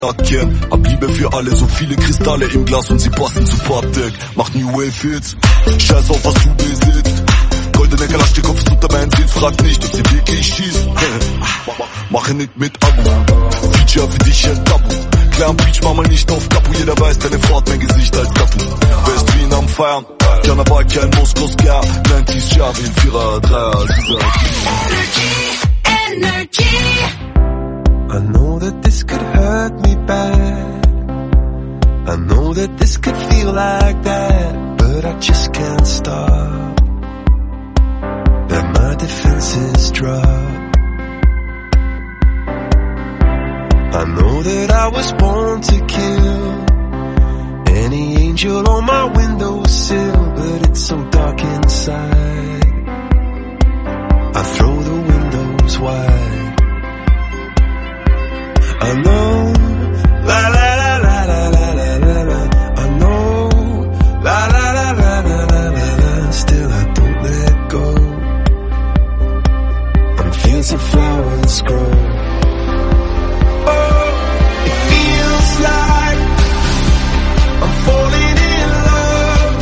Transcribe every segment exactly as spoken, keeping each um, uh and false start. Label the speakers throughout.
Speaker 1: kennen. Hab Liebe für alle, so viele Kristalle im Glas und sie passen zu Patek. Mach New Wave Hits, scheiß auf was du besitzt. Goldene Kalaschnikow ist unter meinen Sitz, frag nicht, ob sie wirklich schießt. Mache nicht mit Abu, Feature für dich ein Tabu. Klar am Beach, mach mal nicht auf Kapu, jeder weiß, deine Frau hat mein Gesicht als Tattoo. West Wien am Feiern, Karneval, kein Moskowska, neunziger Jahre in Vierer, Dreier, Sieger.
Speaker 2: Energy, energy. I know that this could hurt me bad. I know that this could feel like that, but I just can't stop. Let my defenses drop. I know that I was born to kill any angel on my windowsill, but it's so dark inside. I throw the windows wide. I know, la la la la la la la la la. I know, la la la la la la la la. Still I don't let go. I'm fields of flowers grow. Oh, it feels like I'm falling in love.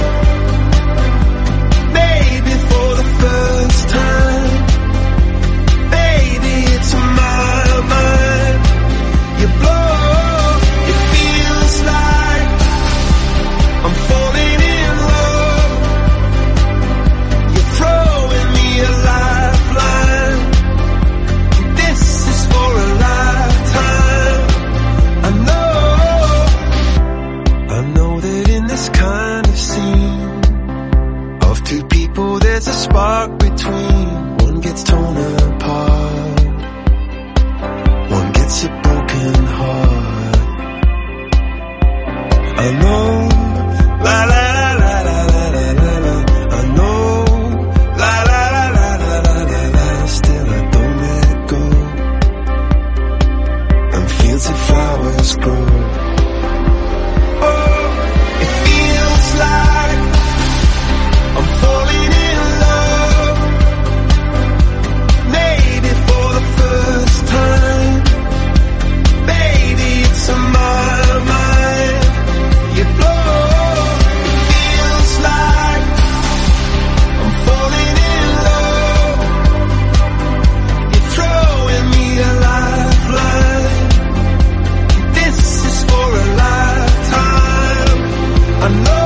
Speaker 2: Maybe for the first time. Baby, it's my mind. You blow, it feels like I'm falling in love. You're throwing me a lifeline. This is for a lifetime. I know, I know that in this kind of scene of two people there's a spark between. One gets torn apart, one gets a broken heart. I know, la la la la la la la la. I know, la la la la la la la la. Still I don't let go. And fields of flowers grow. Oh, it feels like I'm falling in love. Maybe for the first time. Baby, it's on my mind. You blow, it feels like I'm falling in love. You're throwing me a lifeline. This is for a lifetime. I know.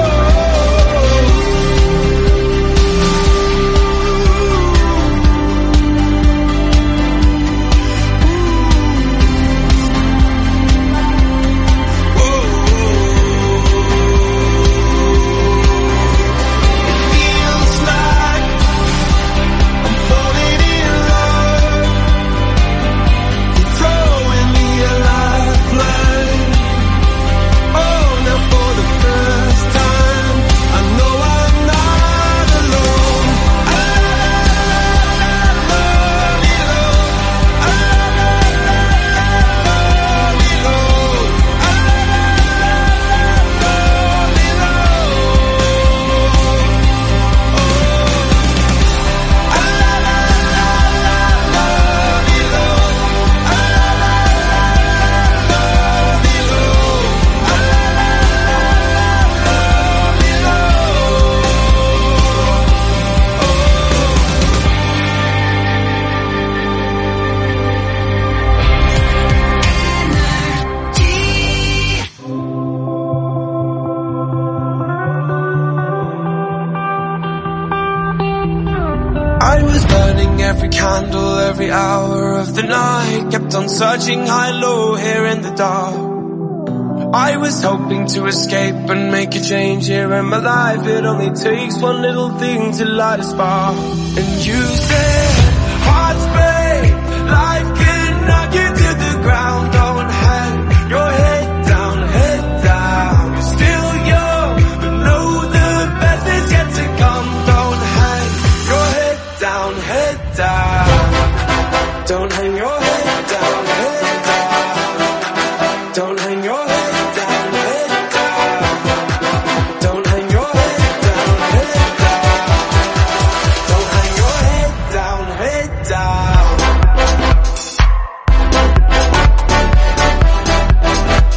Speaker 2: I was burning every candle, every hour of the night. Kept on searching high, low, here in the dark. I was hoping to escape and make a change here in my life. It only takes one little thing to light a spark. And you said, hearts break, life can knock you to the ground. Don't hang your head down, head down. You're still young, but know the best is yet to come. Don't hang your head down, head down. Don't hang your head down, head down. Don't hang your head down, head down. Don't hang your head down, head down. Don't hang your head down, head down.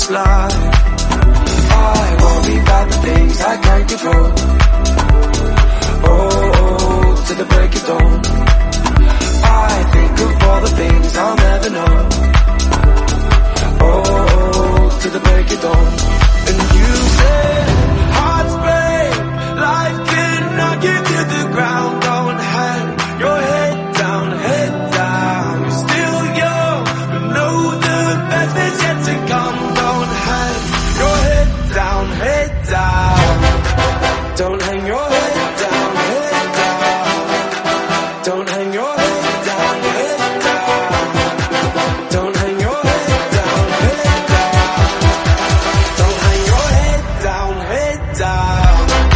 Speaker 2: this life. I worry about the things I can't control. Oh, oh, till the break of dawn. I think of all the things I'll never know. Oh, oh, till the break of dawn. And you said, hearts break, life can knock you to the ground. Don't hang your head down, head down. You're still young, but know the best is yet to come. Don't hang your head down, head down. Don't hang your head down, head down. Don't hang your head down, head down. Don't hang your head down, head down. Don't hang your head down, head down.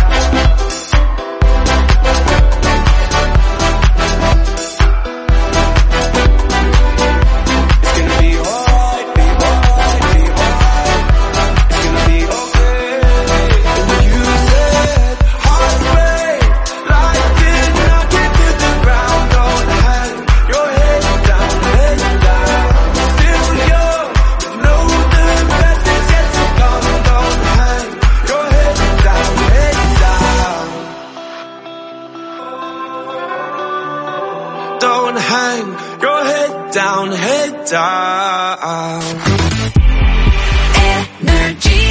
Speaker 2: It's gonna be alright, be alright, be alright. It's gonna be okay. And you said, hearts break, life can knock you to the ground. Don't hang your head down, head down. Still young, but know the best is yet to come. Don't hang your head down, head down. Don't hang your head down, head down.
Speaker 3: Energy.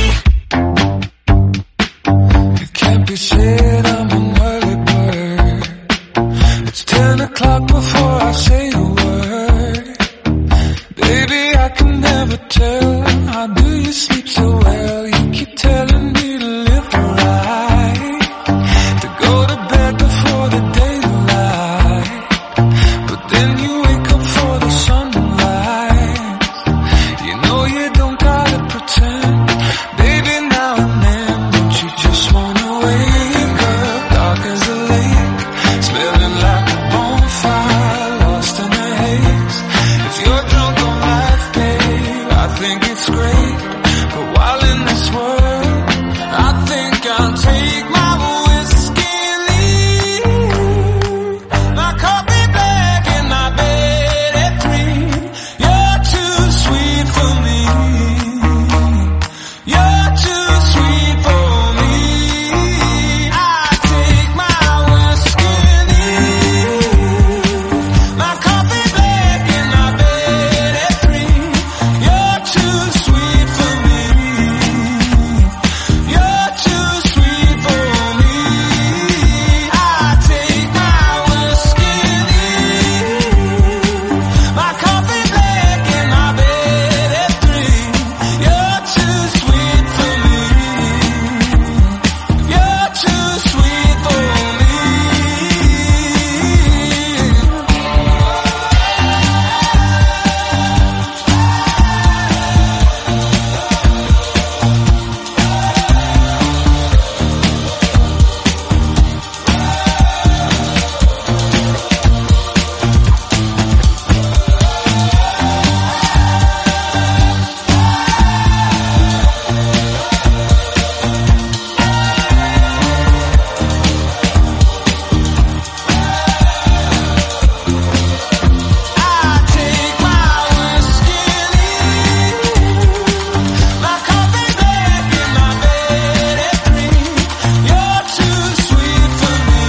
Speaker 2: It can't be said I'm an early bird. It's ten o'clock before I say a word. Baby, I can never tell. How do you sleep so well? You keep telling me to live right, to go to bed before the daylight. But then you wake up for the sunlight. You know you don't gotta pretend. Baby, now and then, don't you just wanna wake up dark as a lake, smelling like a bonfire, lost in the haze. If you're drunk on life, babe, I think it's great. But while in this world, I think I'll take my whiskey and leave. My coffee black and my bed at three. You're too sweet for me. You're too sweet for me. I take my whiskey and leave. My coffee black and my bed at three. You're too sweet for me. You're too sweet for me. I take my whiskey and leave. My coffee black and my bed at three. You're too sweet for me. You're too sweet for me. I take my whiskey and leave. My coffee black and my bed at three. You're too sweet for me.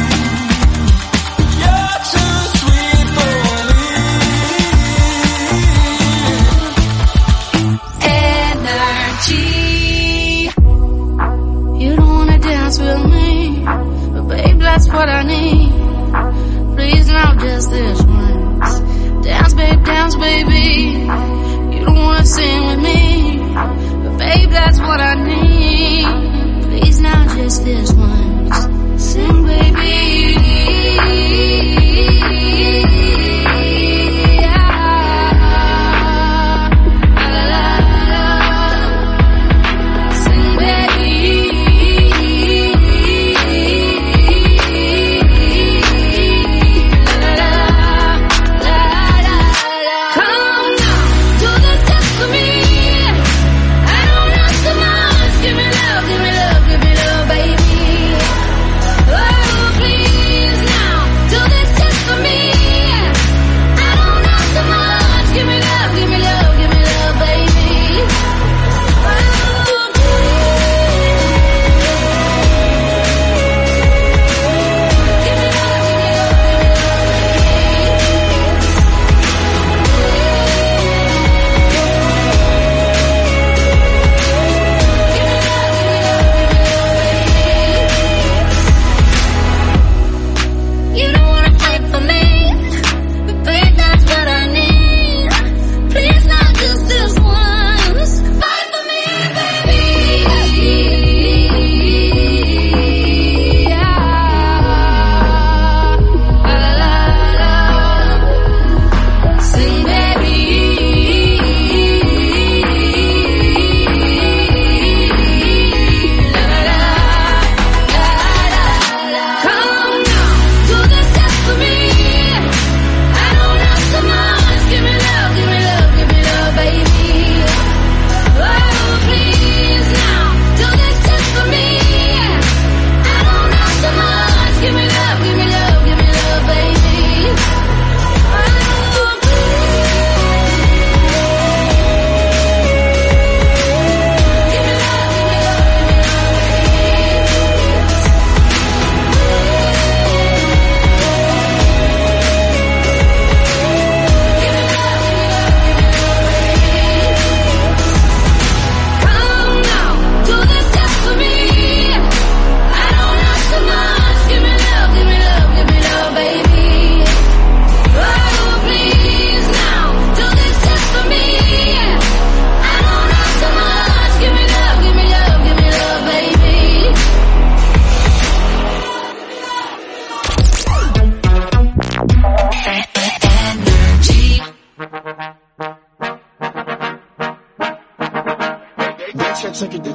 Speaker 2: You're too sweet for me.
Speaker 3: Energy. You don't wanna dance with me, but babe, that's what I need. Please, not just this once. Dance, babe, dance, baby. You don't wanna sing with me, but babe, that's what I need. Please, now just this once. Sing, baby. Sing, baby. Come now, do the dance for me. I don't ask so much. Give me love, give me love, give me love, baby. Oh,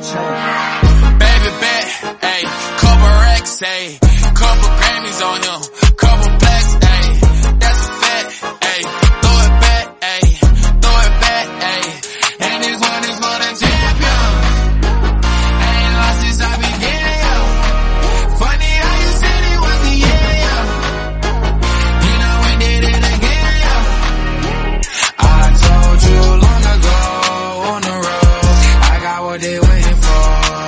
Speaker 4: Baby bet, ayy, couple racks, ayy, couple Grammys on him, couple plaques, ayy, that's a fact, ayy, throw it back, ayy, throw it back, ayy, and this one is for the champion, ain't lost since I began, yo, funny how you said it was a yeah, yo, you know we did it again, yo, I told you long ago on the road, I got what they waiting for.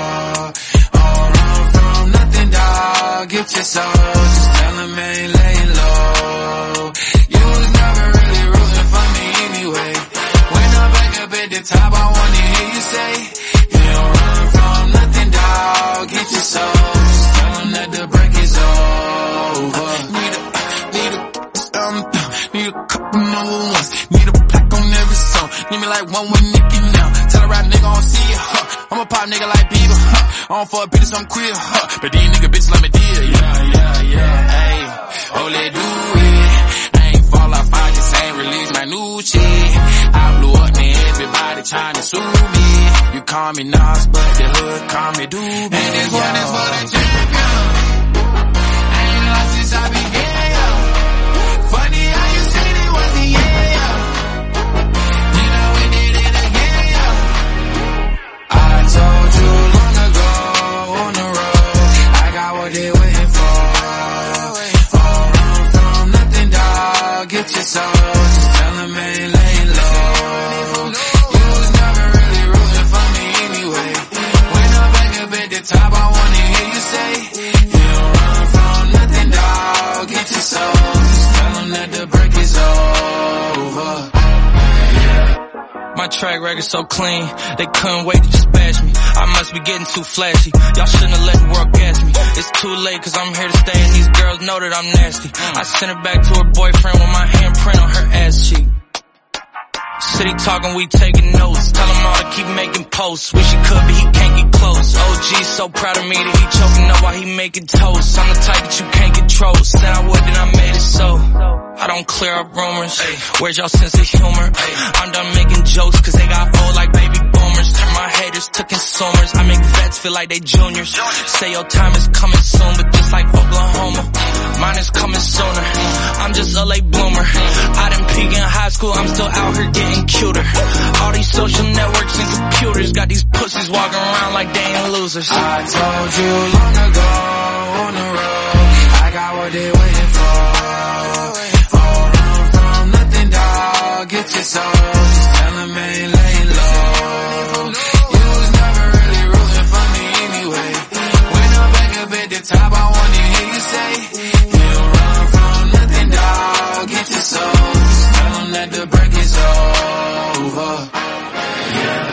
Speaker 4: Get your soul, just tell them I ain't laying low. You was never really rooting for me anyway. When I'm back up at the top, I wanna hear you say, you don't run from nothing, dawg. Get your soul, just tell them that the break is over. Need a, need a, um, need a couple number ones. Need a plaque on every song. Need me like one with Nicki now. Tell a rap nigga I don't see it, huh. I'm a pop nigga like Bieber, huh. I don't fuck bitches, I'm queer, huh. But these nigga bitches let me deal, yeah, yeah, yeah, ayy. Oh, let do it. I ain't fall off, I just ain't release my new shit. I blew up, man, everybody tryna sue me. You call me Nas, but the hood call me Doobie. And this one is for the champion. I ain't lost since I began, yo. Funny how you said it was a yeah, yo. You know we did it again, yo. I told you long ago on the road, I got what they waiting for. Don't run from nothing, dawg. Get your soul, just tell them I ain't laying low. You was never really rooting for me anyway. When I'm back up at the top, I wanna hear you say, you don't run from nothing, dawg. Get your soul, just tell them that the break is over. My track record so clean, they couldn't wait to just bash me. I must be getting too flashy, y'all shouldn't have let the world gas me. It's too late cause I'm here to stay and these girls know that I'm nasty. I sent her back to her boyfriend with my handprint on her ass cheek. City talking, we taking notes. Tell him all to keep making posts. Wish he could, but he can't get close. O G's so proud of me that he choking up while he making toast. I'm the type that you can't control. Said I would, then I made it so. I don't clear up rumors. Where's y'all sense of humor? I'm done making jokes cause they got old like baby boomers. Turn my haters to consumers. I make vets feel like they juniors. Say your time is coming soon, but just like Oklahoma, mine is coming sooner. I'm just a late bloomer. I didn't peak in high school, I'm still out here getting cuter. All these social networks and computers got these pussies walking around like they ain't losers. I told you long ago on the road, I got what they waiting for. Don't run from nothing, dawg. Get your soul, just tell them I ain't laying low. You was never really rooting for me anyway. When I'm back up at the top, I wanna hear you say, you don't run from nothing, dawg. Get your soul, just tell them that the break is over. Yeah.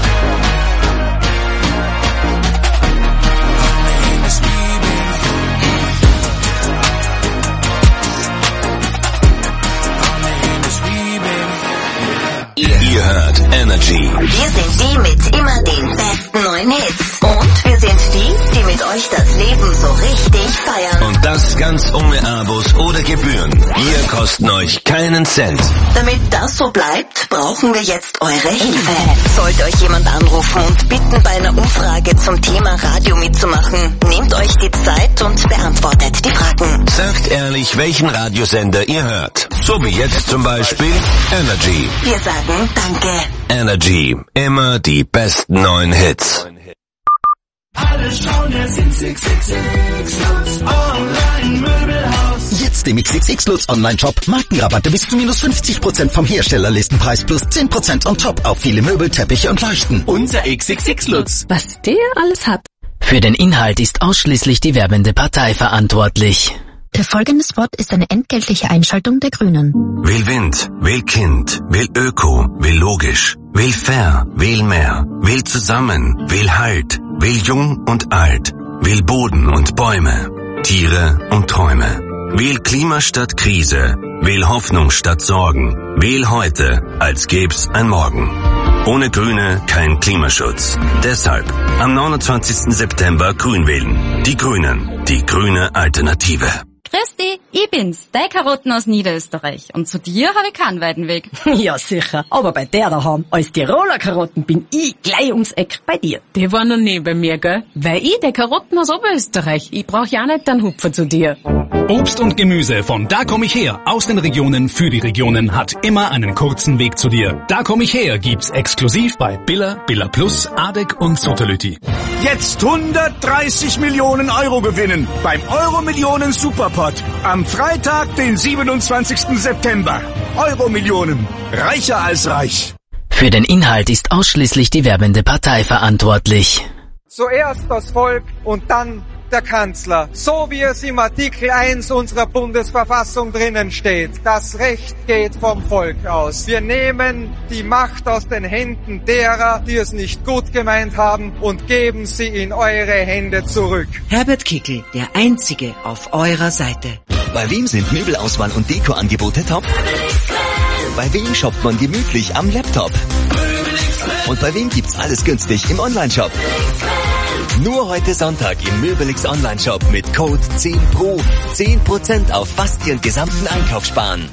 Speaker 5: Ihr hört Energy.
Speaker 6: Wir sind die mit immer den besten neuen Hits. Und wir sind die, die mit euch das Leben so richtig feiern.
Speaker 5: Und das ganz ohne Abos oder Gebühren. Wir kosten euch keinen Cent.
Speaker 6: Damit das so bleibt, brauchen wir jetzt eure Hilfe. Sollte euch jemand anrufen und bitten, bei einer Umfrage zum Thema Radio mitzumachen, nehmt euch die Zeit und beantwortet die Fragen.
Speaker 5: Sagt ehrlich, welchen Radiosender ihr hört. So wie jetzt zum Beispiel Energy.
Speaker 6: Wir sagen Danke.
Speaker 5: Energy, immer die besten neuen Hits.
Speaker 7: Alle schauen jetzt ins X X X Lutz Online Möbelhaus.
Speaker 8: Jetzt im X X X Lutz Online-Shop. Markenrabatte bis zu minus fünfzig Prozent vom Herstellerlistenpreis plus zehn Prozent on top auf viele Möbel, Teppiche und Leuchten.
Speaker 7: Unser X X X Lutz.
Speaker 9: Was der alles hat.
Speaker 10: Für den Inhalt ist ausschließlich die werbende Partei verantwortlich.
Speaker 11: Der folgende Spot ist eine entgeltliche Einschaltung der Grünen.
Speaker 5: Wähl Wind, wähl Kind, wähl Öko, wähl logisch, wähl fair, wähl mehr, wähl zusammen, wähl Halt, wähl jung und alt, wähl Boden und Bäume, Tiere und Träume. Wähl Klima statt Krise, wähl Hoffnung statt Sorgen, wähl heute, als gäb's ein Morgen. Ohne Grüne kein Klimaschutz. Deshalb am neunundzwanzigsten September grün wählen. Die Grünen, die grüne Alternative.
Speaker 12: Grüß dich,
Speaker 9: Ich bin's, die Karotten aus Niederösterreich. Und zu dir habe ich keinen weiten Weg.
Speaker 12: Ja, sicher. Aber bei der daheim, als Tiroler Karotten, bin ich gleich ums Eck bei dir.
Speaker 13: Die waren noch nie bei mir, gell? Weil ich die Karotten aus Oberösterreich. Ich brauch ja nicht einen Hupfer zu dir.
Speaker 14: Obst und Gemüse von Da komm ich her, aus den Regionen für die Regionen, hat immer einen kurzen Weg zu dir. Da komm ich her gibt's exklusiv bei Billa, Billa Plus, Adek und Sotolüti.
Speaker 15: Jetzt hundertdreißig Millionen Euro gewinnen beim Euro-Millionen Superpot. Am Freitag, den siebenundzwanzigsten September. Euro-Millionen. Reicher als reich.
Speaker 10: Für den Inhalt ist ausschließlich die werbende Partei verantwortlich.
Speaker 16: Zuerst das Volk und dann der Kanzler. So wie es im Artikel eins unserer Bundesverfassung drinnen steht. Das Recht geht vom Volk aus. Wir nehmen die Macht aus den Händen derer, die es nicht gut gemeint haben, und geben sie in eure Hände zurück.
Speaker 17: Herbert Kickl, der Einzige auf eurer Seite.
Speaker 18: Bei wem sind Möbelauswahl und Dekoangebote top? Bei wem shoppt man gemütlich am Laptop? Und bei wem gibt's alles günstig im Onlineshop? Nur heute Sonntag im Möbelix Online-Shop mit Code zehn Pro. zehn Prozent auf fast Ihren gesamten Einkauf sparen.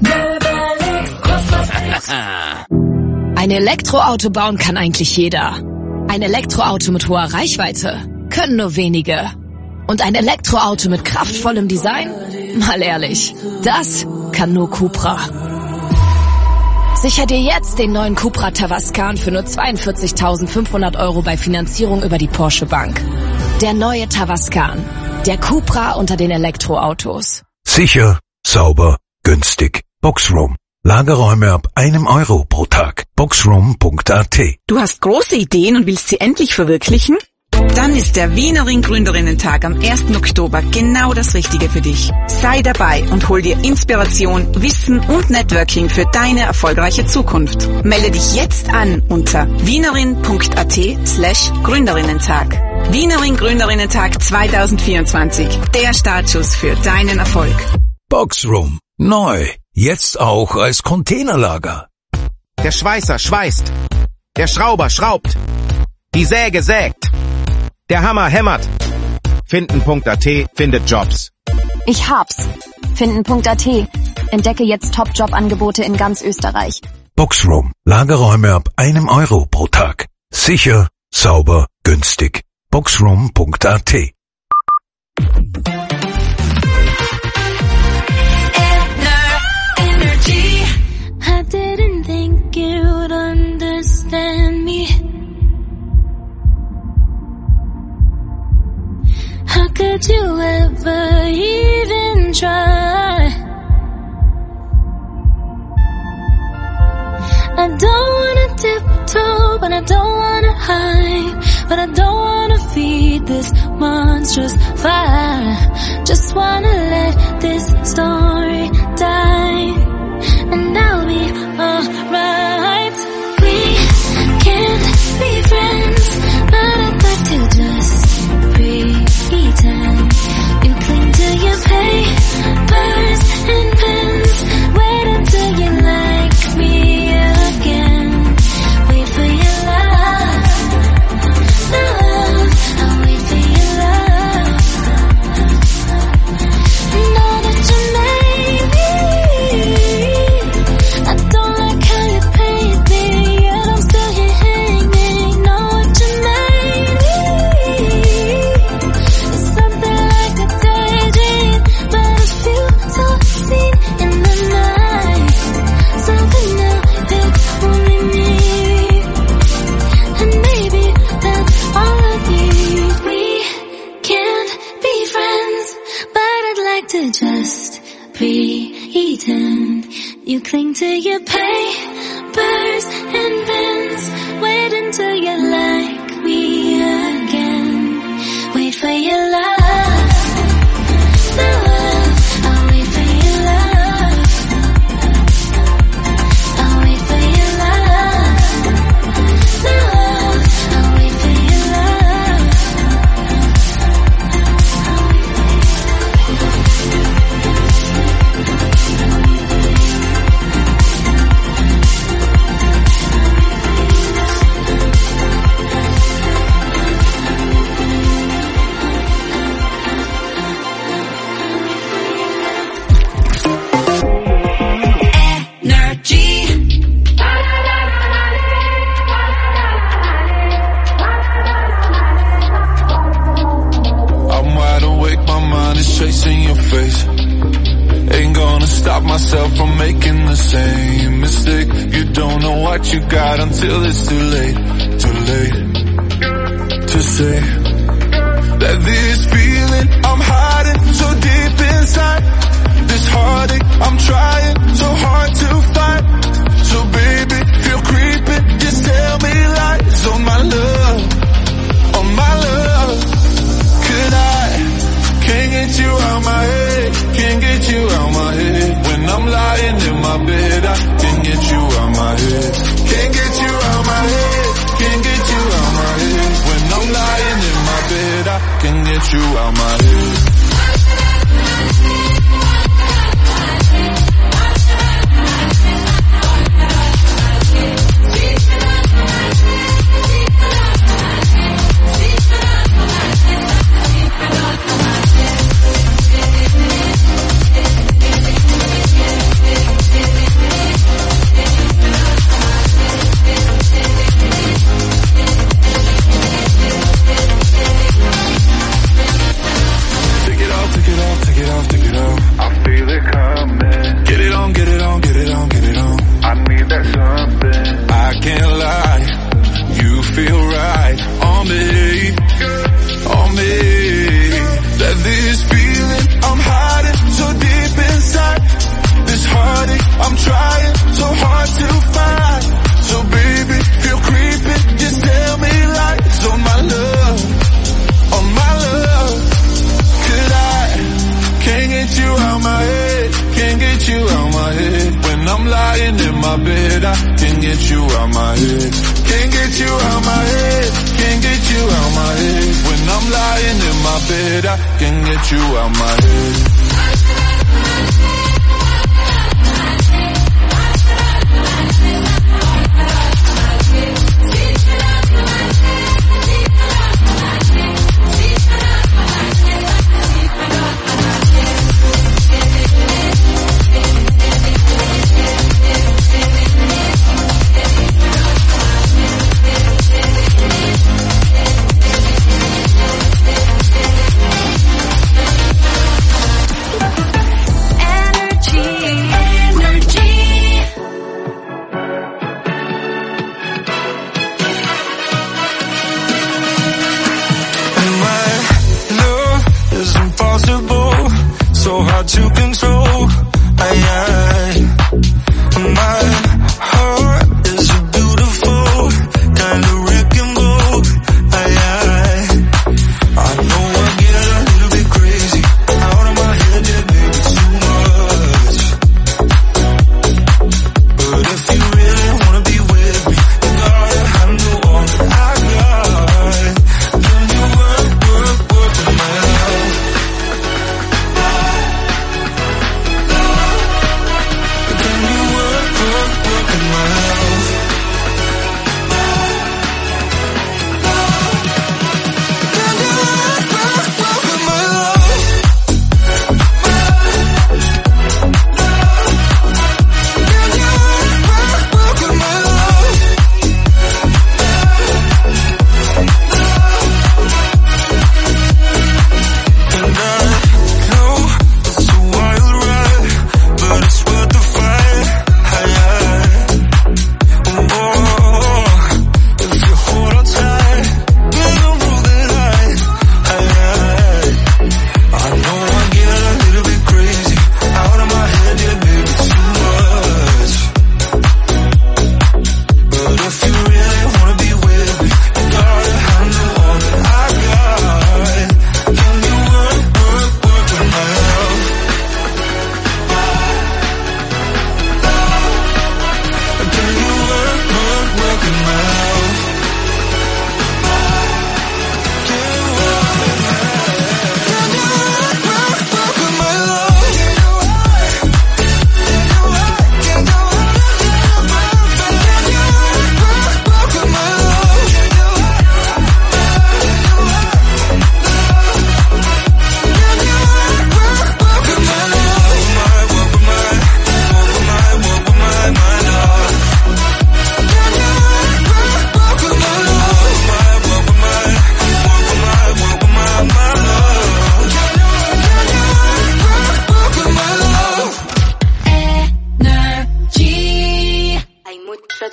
Speaker 19: Ein Elektroauto bauen kann eigentlich jeder. Ein Elektroauto mit hoher Reichweite können nur wenige. Und ein Elektroauto mit kraftvollem Design? Mal ehrlich, das kann nur Cupra. Sicher dir jetzt den neuen Cupra Tavascan für nur zweiundvierzigtausendfünfhundert Euro bei Finanzierung über die Porsche Bank. Der neue Tavascan. Der Cupra unter den Elektroautos.
Speaker 20: Sicher, sauber, günstig. Boxroom. Lagerräume ab einem Euro pro Tag. boxroom punkt a t.
Speaker 21: Du hast große Ideen und willst sie endlich verwirklichen? Dann ist der Wiener Ring Gründerinnen-Tag am ersten Oktober genau das Richtige für dich. Sei dabei und hol dir Inspiration, Wissen und Networking für deine erfolgreiche Zukunft. Melde dich jetzt an unter wienerin punkt a t slash Gründerinnen-Tag. Wiener Ring Gründerinnen-Tag zweitausendvierundzwanzig. Der Startschuss für deinen Erfolg.
Speaker 20: Boxroom. Neu. Jetzt auch als Containerlager.
Speaker 22: Der Schweißer schweißt. Der Schrauber schraubt. Die Säge sägt. Der Hammer hämmert. Finden punkt a t findet Jobs.
Speaker 23: Ich hab's. Finden punkt a t. Entdecke jetzt Top-Job-Angebote in ganz Österreich.
Speaker 20: Boxroom. Lagerräume ab einem Euro pro Tag. Sicher, sauber, günstig. boxroom punkt a t.
Speaker 3: I didn't think you'd understand me. How could you ever even try? I don't wanna tiptoe, but I don't wanna hide. But I don't wanna feed this monstrous fire. Just wanna let this story die, and I'll be alright. We can't be friends, but I'd like to just pretend. You cling to your papers and pens. Wait until you like me again. Wait for your love, love. I'll wait for your love. Know that you made me. I don't like how you paid me, yet I'm still here hanging. Know what you made me. It's something like a daydream, but I feel so seen in the night. Something new, it's only me, and maybe that's all I need. We can't be friends, but I'd like to just pretend. You cling to your papers and pens. Wait until you like me again. Wait for your love, love. I'll wait for your love. I'll wait for your love, love. I'll wait for your love.
Speaker 1: Ain't gonna stop myself from making the same mistake. You don't know what you got until it's too late, too late to say that this feeling I'm hiding so deep inside, this heartache I'm trying so hard to fight. So baby, feel creeping, just tell me lies on my love, on my love. Could I, can't get you out my head, can't get you out my head. When I'm lying in my bed, I can't get you out my head. Can't get you out my head, can't get you out my head. When I'm lying in my bed, I can't get you out my head.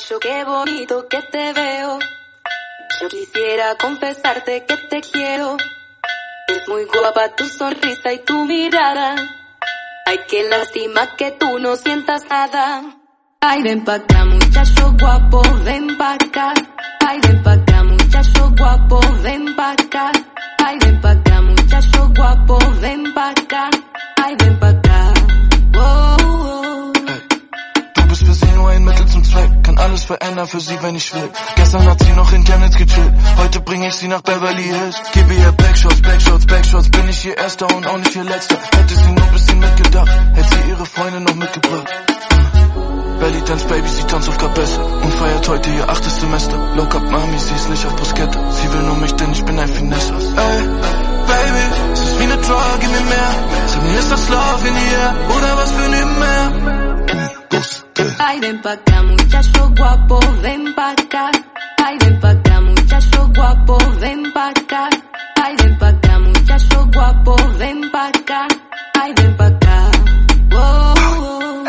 Speaker 3: muchacho, qué bonito que te veo. Yo quisiera confesarte que te quiero. Es muy guapa tu sonrisa y tu mirada. Ay, qué lástima que tú no sientas nada. Ay, ven pa' acá, muchacho guapo, ven pa' acá. Ay, ven pa' acá, muchacho guapo, ven pa' acá. Ay, ven pa' acá, muchacho guapo, ven pa' acá. Ay, ven pa' acá. Oh, oh.
Speaker 2: Hey. Du bist für sie nur ein Mittel zum Zweck. Kann alles verändern für sie, wenn ich will. Gestern hat sie noch in Chemnitz gechillt. Heute bring ich sie nach Beverly Hills. Gebe ihr Backshots, Backshots, Backshots. Bin ich ihr Erster und auch nicht ihr Letzter. Hätte sie nur ein bisschen mitgedacht, hätte sie ihre Freunde noch mitgebracht. Belly Dance Baby, sie tanzt auf Kabesse und feiert heute ihr achtes Semester. Lock up Mami, sie ist nicht auf Bruschetta. Sie will nur mich, denn ich bin ein Finesse. Ey, Baby, es ist wie ne Drug, gib mir mehr. Sag mir, ist das Love in the air oder was für ne mehr?
Speaker 3: Ay, ven pa' acá, muchacho guapo, ven pa' acá. Ay, ven pa' acá, muchacho guapo, ven pa' acá. Ay, ven pa' acá, muchacho guapo, ven pa' acá. Ay, ven pa' acá. Oh, oh.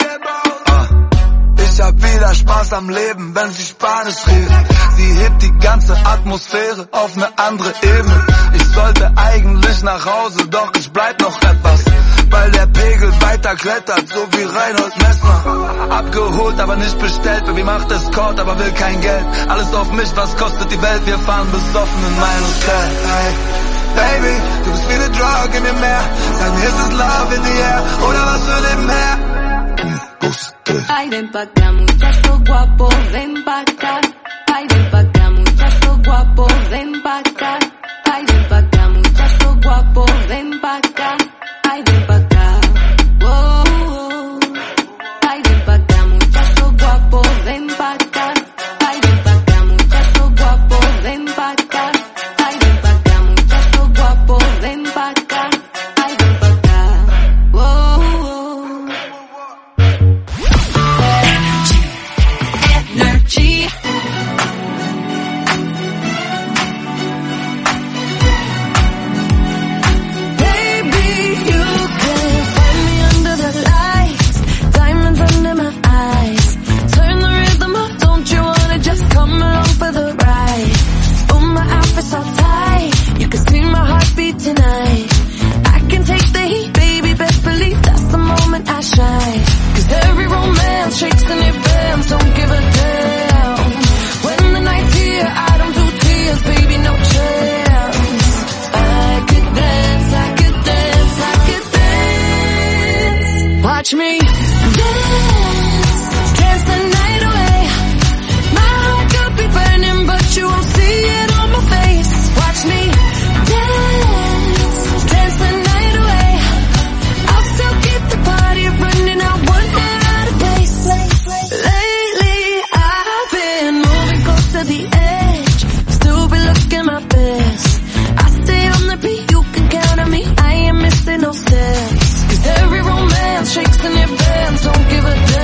Speaker 2: Ich hab wieder Spaß am Leben, wenn sie Spanisch redet. Sie hebt die ganze Atmosphäre auf ne andere Ebene. Ich sollte eigentlich nach Hause, doch ich bleib noch etwas, weil der Pegel weiter klettert, so wie Reinhold Messner. Abgeholt, aber nicht bestellt, Baby macht Escort, aber will kein Geld. Alles auf mich, was kostet die Welt, wir fahren besoffen in mein Hotel. Hey, Baby, du bist wie ne Drug, gib mir mehr. Sag mir, ist es Love in the air oder was für ne mehr?
Speaker 3: Ay, ven pa' acá, muchacho guapo, ven pa' acá. Ay, ven pa' acá, muchacho guapo, ven pa' acá. Ay, ven pa' acá, muchacho guapo, ven pa' acá. Ay, ven pa' acá. Oh, oh. Ay, ven pa' acá, muchacho guapo, ven pa' acá. Ay, ven pa' acá, muchacho guapo, ven pa' acá. Ay, ven pa' acá, muchacho guapo, ven pa' acá. Ay, ven pa' acá. Oh, oh. Energy. Tonight, I can take the heat, baby, best believe that's the moment I shine. Cause every romance shakes and it bends, don't give a damn. When the night's here, I don't do tears, baby, no chance. I could dance, I could dance, I could dance. Watch me dance, dance the night away. My heart could be burning, but you won't see it on my face. Watch me dance, dance the night away. I'll still keep the party running, I won't get out of place. Lately I've been moving close to the edge, still be looking my best. I stay on the beat, you can count on me, I ain't missing no steps. Cause every romance shakes and it bends, don't give a damn.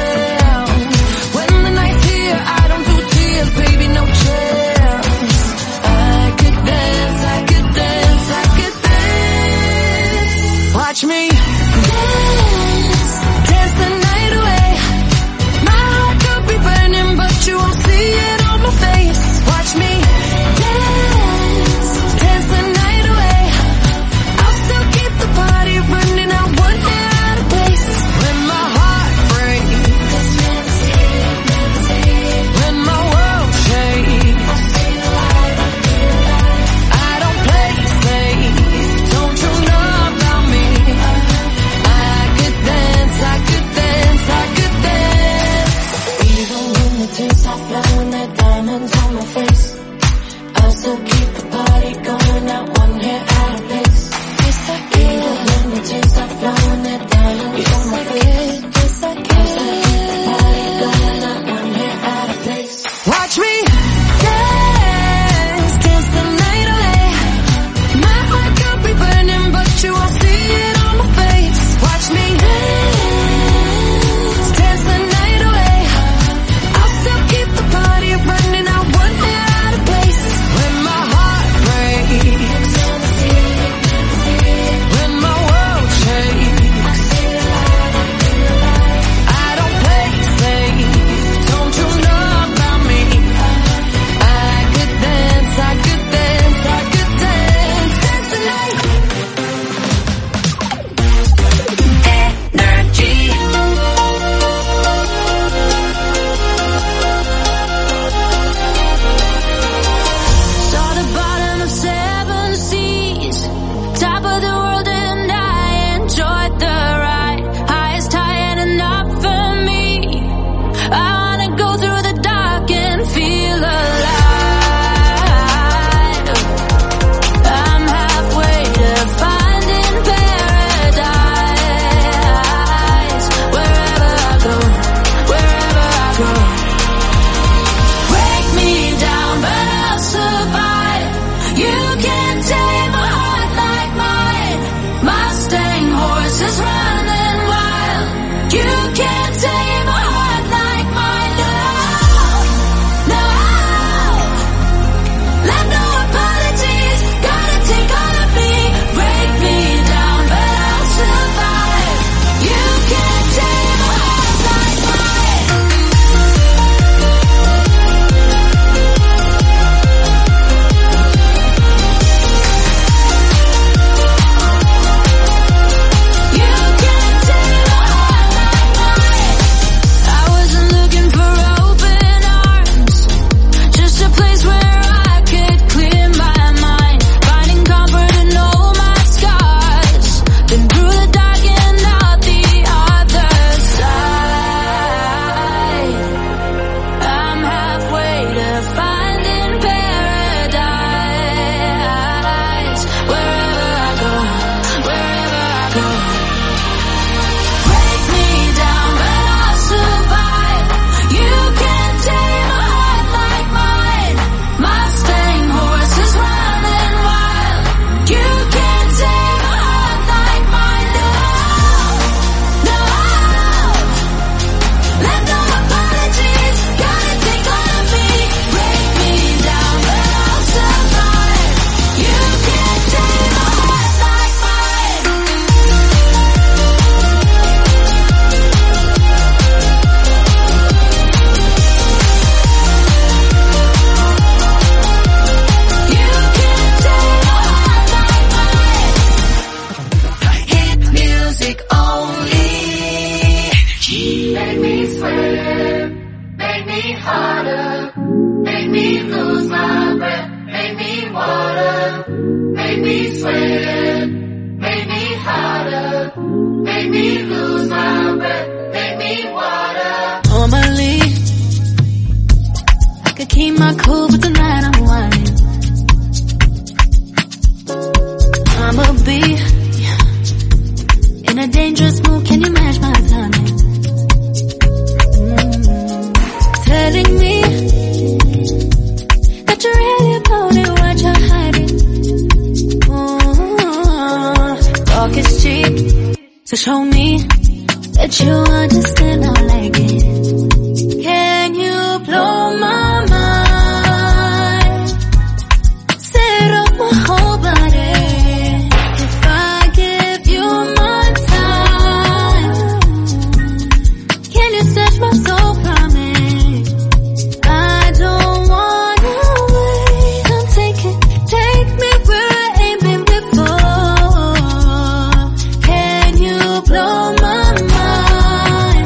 Speaker 3: make me harder, make me lose my breath, make me water, make me sweat, make me harder, make me lose my breath, make me water.
Speaker 4: Normally, I could keep my cool, but tonight I'm whining. I'ma be in a dangerous mood, can you match my timing? Mm-hmm. Telling me that you're really about it, what you're hiding. Mm-hmm. Talk is cheap, so show me that you understand I like it. Can you blow my mind? Set off my whole body. If I give you my time, can you set my soul from it? I don't wanna wait. I'm taking, take me where I ain't been before. Can you blow my mind?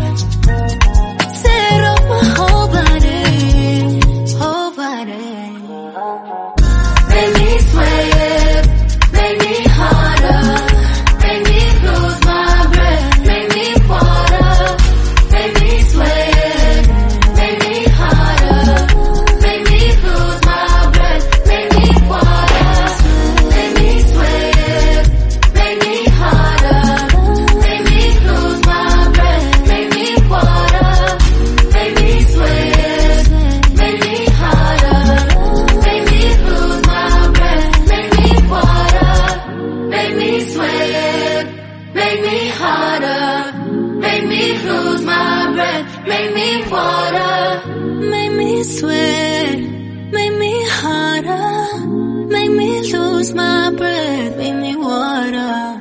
Speaker 4: Set off my whole body, whole body.
Speaker 3: Make me sweat, make me harder, make me lose my breath, make me water, make me sweat, make me harder, make me lose my breath, make me water, make me sweat, make me harder, make me lose my breath, make me water, make me sweat, make me harder, make me lose my breath, make me water, make me sweat, make me harder, make me lose my breath, make me water,
Speaker 4: Make me sweat, make me harder, make me lose my breath, make me water.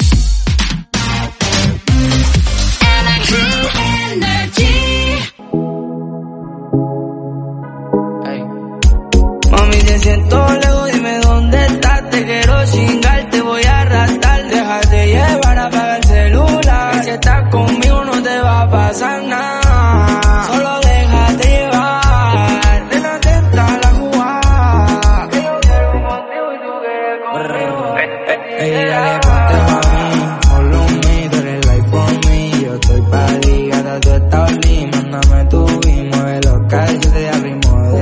Speaker 6: Mami, te siento lejos, dime dónde estás. Te quiero chingar, te voy a arrastrar. Déjate llevar, apaga el celular. Que si estás conmigo no te va a pasar nada. Solo déjate llevar. Ven atenta a la jugada. Que yo quiero contigo y tú quieres conmigo. Ey, dale, ponte pa' mí. Follow me, tú eres like for me. Yo estoy pa' ti, gata, tú estás lit. Mándame tu beat, mueve los callos de ritmo de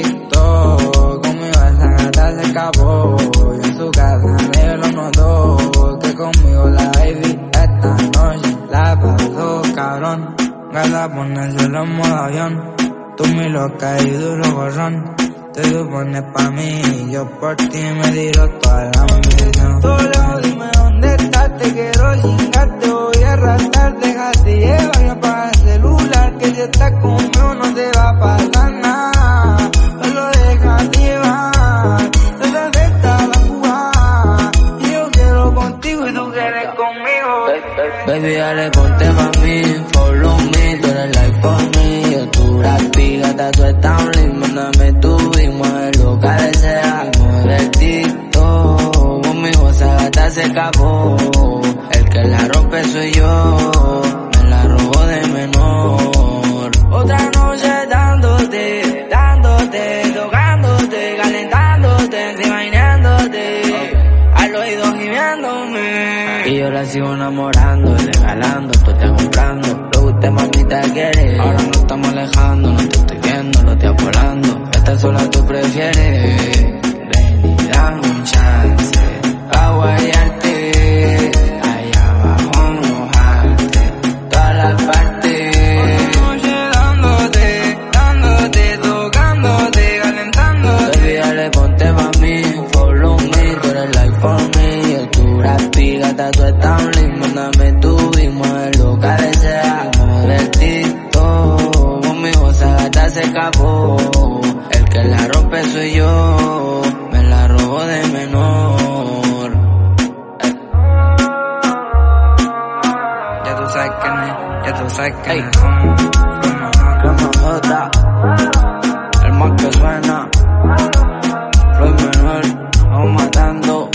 Speaker 6: TikTok. Conmigo esa gata se escapó. Y en su casa me lo notó. Que conmigo la baby esta noche la pasó cabrón. Gata, ponérselo en modo avión. Tú mi loca y duro borrón. Te supones pa' mí, yo por ti me tiro toda la ambición. Solo dime dónde estás, te quiero chingar, te voy a arrastrar. Déjate llevar y apaga el celular. Que si estás conmigo no te va a pasar nada. Solo déjate llevar, no te afecta la jugada. Y yo quiero contigo y tú quieres conmigo. Baby, dale, ponte pa' mí, follow me, tú eres like for me. Yo tu rapi, gata, tú estás lit, mándame tu beat, mueve lo que desea, mueve el TikTok. Conmigo esa gata se escapó, el que la rompe soy yo, me la robó de menor. Otra noche dándote, dándote, tocándote, calentándote, imaginándote, al oído gimiéndome. Y yo la sigo enamorando, regalando, tú estás comprando. Lo que usted mamita quiere, ahora no estamos alejando, no te estoy viendo, lo estoy volando. Esta sola tú prefieres, ven y dame un chance, a guayarte, allá abajo mojarte, todas las partes. Noche dándote, dándote, tocándote, calentándote. Baby, dale, ponte pa' mí, follow me, tú eres like for me. Yo tu rapi, gata, tú estás lit, mándame tu beat, mueve lo que desea, mueve el TikTok. Conmigo esa gata se escapó, el que la rompe soy yo, me la robó de menor. Eh. Ya tú sabes quién es, ya tú sabes quién es. Como J, el más que suena, Floyd menor, vamos matando.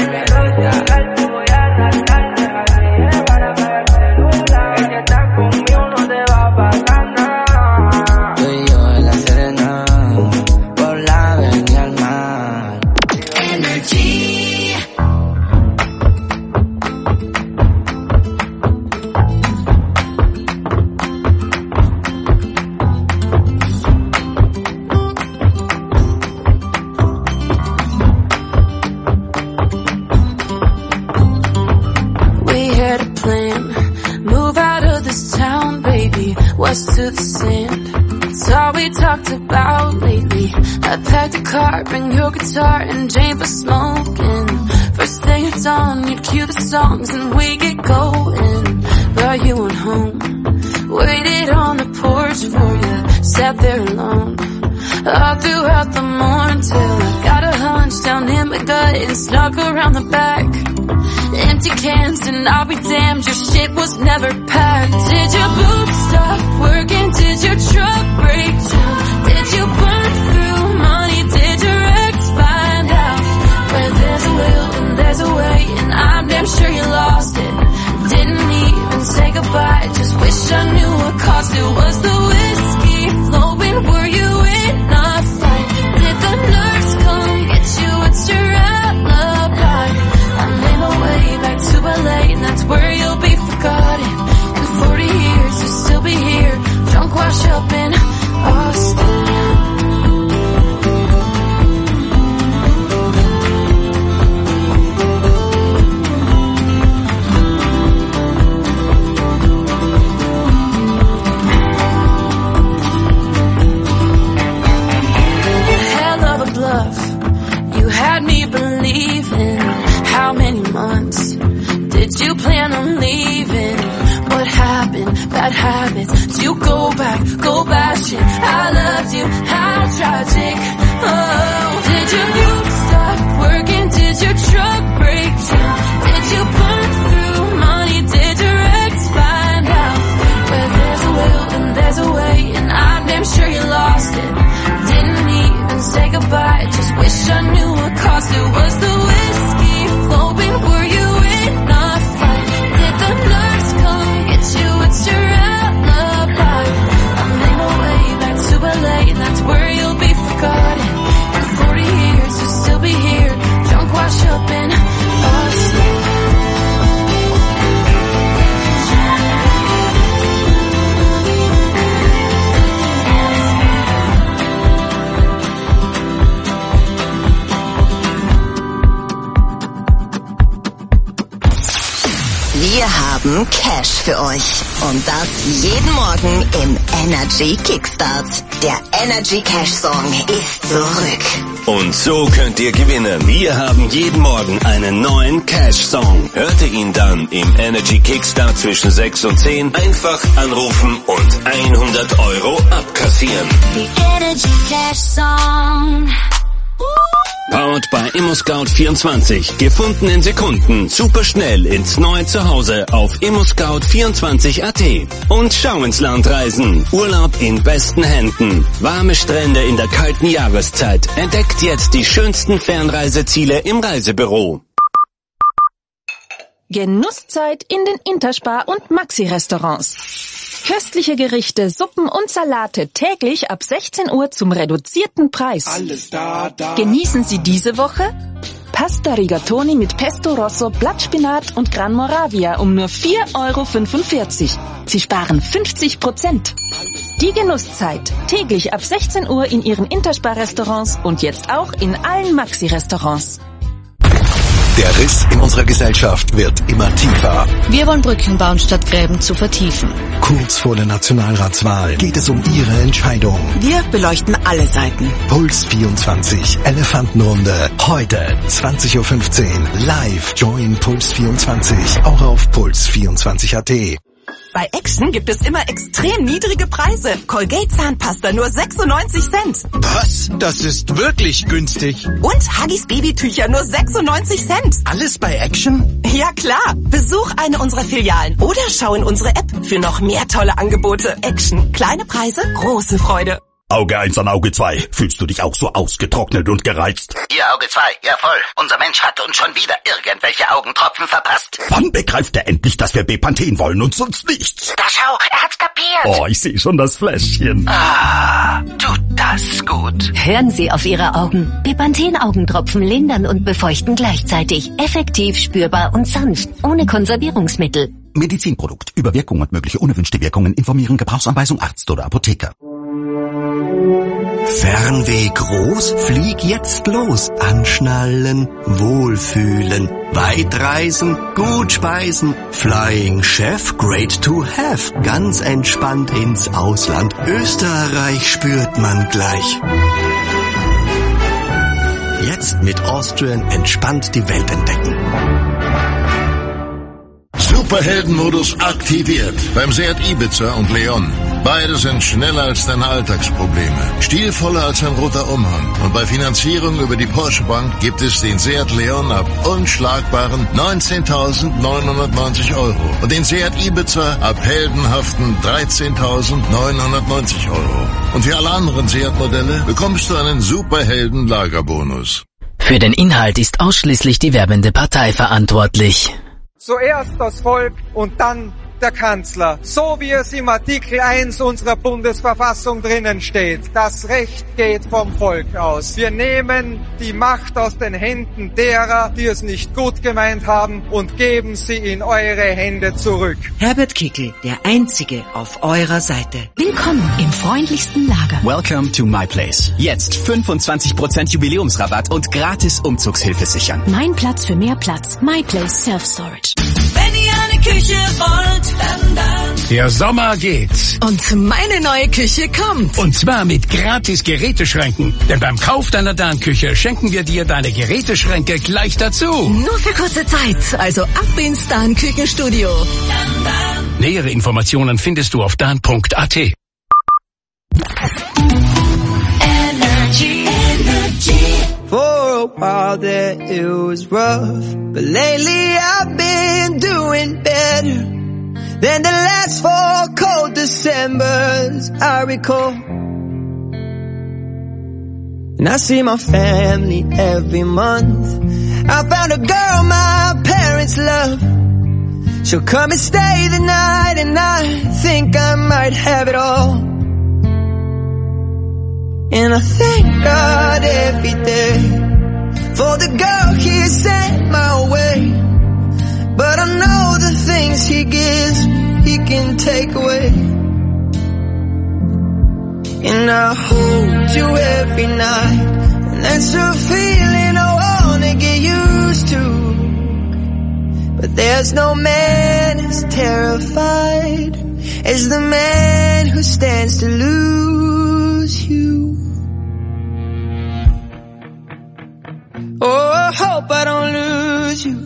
Speaker 6: Conmigo
Speaker 3: us to the sand. It's all we talked about lately. I packed a car, bring your guitar and Jane for smoking. First thing at dawn, you'd cue the songs and we get going. But you went home, waited on the porch for you, sat there alone. All throughout the morning till I got a hunch down in my gut and snuck around the back. Empty cans and I'll be damned, your shit was never packed. Did your boots stop working? Did your truck break down? Did you burn through money? Did your ex find out? Where there's a will and there's a way, and I'm damn sure you lost it. Didn't even say goodbye, just wish I knew what caused it. Was the whiskey flowing? Were you in a fight? Did the nurse come get you? It's your alibi. I made my way back to L A, and that's where you'll be forgotten. In forty years you'll still be here, drunk wash up in Austin. How many months did you plan on leaving? What happened? Bad habits. Do you go back, go bashing? I loved you, how tragic. Oh, did your boots stop working? Did your truck break down? Did you burn through money? Did your ex find out? Where there's a will and there's a way, and I'm damn sure you lost it. Didn't even say goodbye, just wish I knew what caused it. Was the whiskey flowing? Were you in a fight? Did the nurse come get you? It's your alibi. I made my way back to L A, and that's where you'll be forgotten. In forty years you'll still be here, drunk wash up in Austin.
Speaker 7: Wir haben Cash für euch. Und das jeden Morgen im Energy Kickstart. Der Energy Cash Song ist zurück.
Speaker 5: Und so könnt ihr gewinnen. Wir haben jeden Morgen einen neuen Cash-Song. Hört ihr ihn dann im Energy Kickstart zwischen sechs und zehn, einfach anrufen und hundert Euro abkassieren.
Speaker 4: The Energy Cash Song.
Speaker 5: Powered bei ImmoScout vierundzwanzig. Gefunden in Sekunden. Super schnell ins neue Zuhause auf immoscout vierundzwanzig Punkt at. Und schau ins Land reisen. Urlaub in besten Händen. Warme Strände in der kalten Jahreszeit. Entdeckt jetzt die schönsten Fernreiseziele im Reisebüro.
Speaker 8: Genusszeit in den Interspar- und Maxi-Restaurants. Köstliche Gerichte, Suppen und Salate täglich ab sechzehn Uhr zum reduzierten Preis.
Speaker 15: Alles da, da.
Speaker 8: Genießen Sie diese Woche Pasta Rigatoni mit Pesto Rosso, Blattspinat und Gran Moravia um nur vier Euro fünfundvierzig. Sie sparen fünfzig Prozent. Die Genusszeit täglich ab sechzehn Uhr in Ihren Interspar-Restaurants und jetzt auch in allen Maxi-Restaurants.
Speaker 20: Der Riss in unserer Gesellschaft wird immer tiefer.
Speaker 19: Wir wollen Brücken bauen, statt Gräben zu vertiefen.
Speaker 20: Kurz vor der Nationalratswahl geht es um Ihre Entscheidung.
Speaker 21: Wir beleuchten alle Seiten.
Speaker 20: Puls vierundzwanzig, Elefantenrunde. Heute, zwanzig Uhr fünfzehn, live. Join Puls vierundzwanzig, auch auf puls vierundzwanzig Punkt at.
Speaker 11: Bei Action gibt es immer extrem niedrige Preise. Colgate Zahnpasta nur sechsundneunzig Cent.
Speaker 15: Was? Das ist wirklich günstig.
Speaker 11: Und Huggies Babytücher nur sechsundneunzig Cent.
Speaker 15: Alles bei Action?
Speaker 11: Ja klar. Besuch eine unserer Filialen oder schau in unsere App für noch mehr tolle Angebote. Action. Kleine Preise, große Freude.
Speaker 24: Auge eins an Auge zwei. Fühlst du dich auch so ausgetrocknet und gereizt?
Speaker 25: Ihr Auge zwei, ja voll. Unser Mensch hat uns schon wieder irgendwelche Augentropfen verpasst.
Speaker 24: Wann begreift er endlich, dass wir Bepanthen wollen und sonst nichts?
Speaker 25: Da schau, er hat's kapiert.
Speaker 24: Oh, ich sehe schon das Fläschchen.
Speaker 25: Ah, tut das gut.
Speaker 26: Hören Sie auf Ihre Augen. Bepanthen-Augentropfen lindern und befeuchten gleichzeitig. Effektiv, spürbar und sanft. Ohne Konservierungsmittel.
Speaker 24: Medizinprodukt. Über Wirkung und mögliche unerwünschte Wirkungen informieren. Gebrauchsanweisung Arzt oder Apotheker.
Speaker 18: Fernweh groß? Flieg jetzt los. Anschnallen, wohlfühlen, weit reisen, gut speisen. Flying Chef, great to have. Ganz entspannt ins Ausland. Österreich spürt man gleich. Jetzt mit Austrian entspannt die Welt entdecken.
Speaker 9: Superheldenmodus aktiviert beim Seat Ibiza und Leon. Beide sind schneller als deine Alltagsprobleme, stilvoller als ein roter Umhang. Und bei Finanzierung über die Porsche Bank gibt es den Seat Leon ab unschlagbaren neunzehntausendneunhundertneunzig Euro und den Seat Ibiza ab heldenhaften dreizehntausendneunhundertneunzig Euro. Und für alle anderen Seat-Modelle bekommst du einen Superhelden-Lagerbonus.
Speaker 10: Für den Inhalt ist ausschließlich die werbende Partei verantwortlich.
Speaker 12: Zuerst das Volk und dann der Kanzler. So wie es im Artikel eins unserer Bundesverfassung drinnen steht. Das Recht geht vom Volk aus. Wir nehmen die Macht aus den Händen derer, die es nicht gut gemeint haben, und geben sie in eure Hände zurück.
Speaker 17: Herbert Kickl, der Einzige auf eurer Seite.
Speaker 19: Willkommen im freundlichsten Lager.
Speaker 13: Welcome to my place. Jetzt fünfundzwanzig Prozent Jubiläumsrabatt und gratis Umzugshilfe sichern.
Speaker 19: Mein Platz für mehr Platz. My Place Self Storage.
Speaker 14: Wenn ihr eine Küche wollt, dann, dann.
Speaker 16: Der Sommer geht.
Speaker 14: Und meine neue Küche kommt.
Speaker 16: Und zwar mit gratis Geräteschränken. Denn beim Kauf deiner Dan-Küche schenken wir dir deine Geräteschränke gleich dazu.
Speaker 14: Nur für kurze Zeit. Also ab ins Dan Küchenstudio. Dan, Dan.
Speaker 16: Nähere Informationen findest du auf dan punkt a t.
Speaker 6: Energy, energy. For a while there it was rough, but lately I've been doing better than the last four cold Decembers I recall. And I see my family every month. I found a girl my parents love. She'll come and stay the night, and I think I might have it all. And I thank God every day for the girl He sent my way. But I know the things He gives He can take away. And I hold you every night, and that's a feeling I wanna get used to. But there's no man as terrified as the man who stands to lose you. Oh, I hope I don't lose you.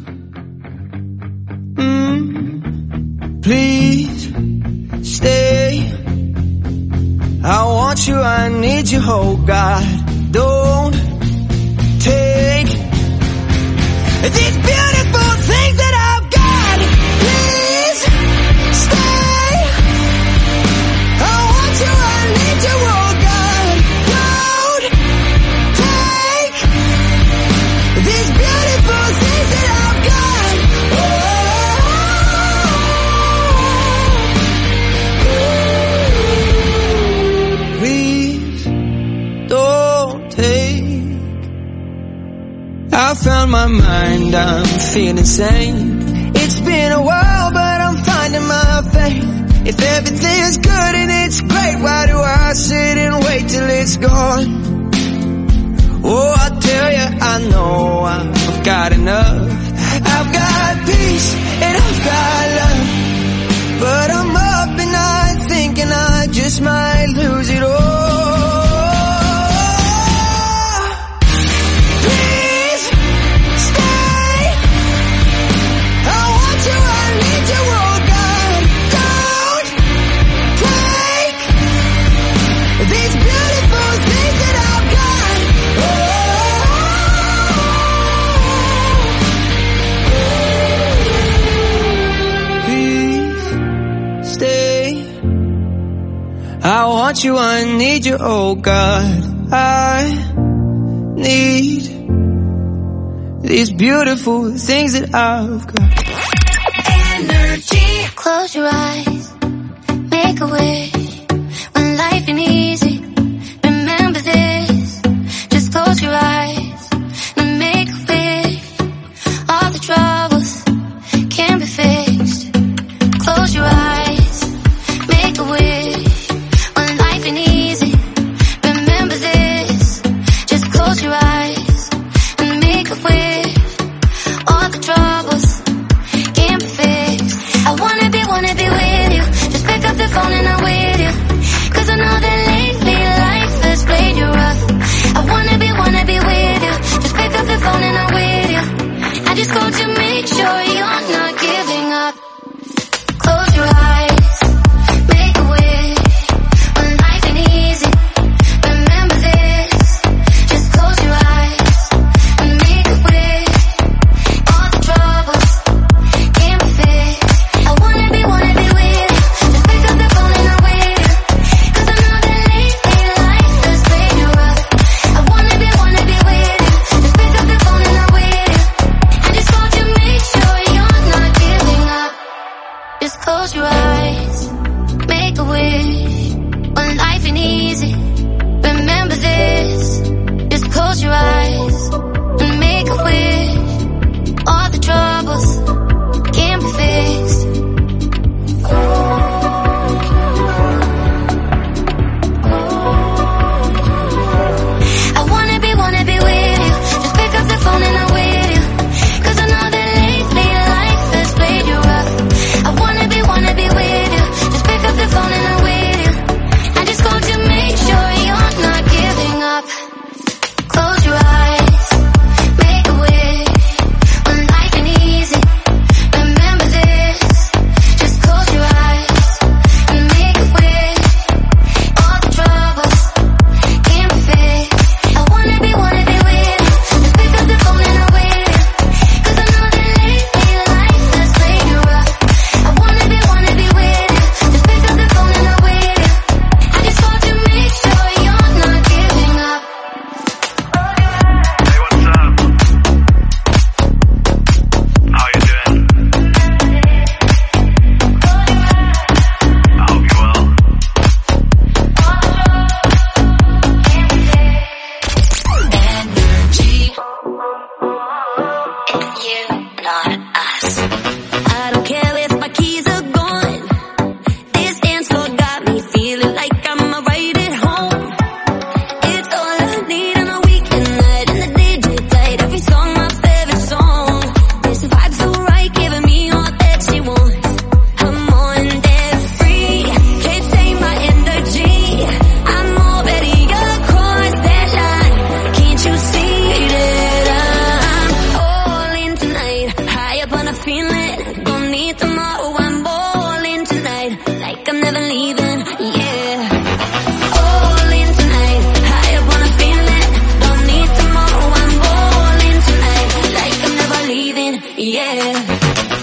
Speaker 6: Mm. Please stay. I want you, I need you, oh God. Don't take these beautiful things that I've got. Please stay. I want you, I need you, oh God. Don't take these beautiful things that I've got. Oh, please don't take. I found my mind, I'm feeling sane. It's been a while, but I'm finding my faith. If everything's good and it's great, why do I sit and wait till it's gone? Oh, I tell you, I know I've got enough. I've got peace and I've got love. But I'm up and I'm thinking I just might lose it all. Please stay. I want you, I need you, oh God. Don't take these beautiful things that I've got. Please stay. I want you, I need you, oh God. I need these beautiful things that I've got.
Speaker 3: Energy. Close your eyes, make a wish. When life ain't easy, remember this. Just close your eyes and make a wish. All the troubles can be fixed. Close your eyes, make a wish. When life ain't easy, remember this. close your eyes, make a wish. When life ain't easy, remember this. Just close your eyes and make a wish. All the troubles can be fixed. I wanna be, wanna be with you. Just pick up the phone and I'm with you. Cause I know that lately life has played you rough. I wanna be, wanna be with you. Just pick up the phone and I'm with you. I just called to make sure you're not giving up. Close your eyes, make a wish. When life ain't easy, remember this. Just close your eyes and make a wish. All the troubles can be fixed. I wanna be, wanna be with you. Just pick up the phone and I'm with you. Cause I know that lately life has played you rough. I wanna be, wanna be with you. Just pick up the phone and I'm with you. I just called to make sure you're not giving up. I don't care if my keys are gone. This dance floor got me feeling like I'm right at home. It's all I need on a weekend night, and the D J played every song, my favorite song. This vibe's so right, giving me all that she wants. I'm on that free, can't take my energy. I'm already across that line. Can't you see that I'm all in tonight? High up on a feeling, don't need tomorrow. I'm all in tonight, like I'm never leaving. Yeah, all in tonight. High up on a feeling, don't need tomorrow. I'm all in tonight, like I'm never leaving. Yeah.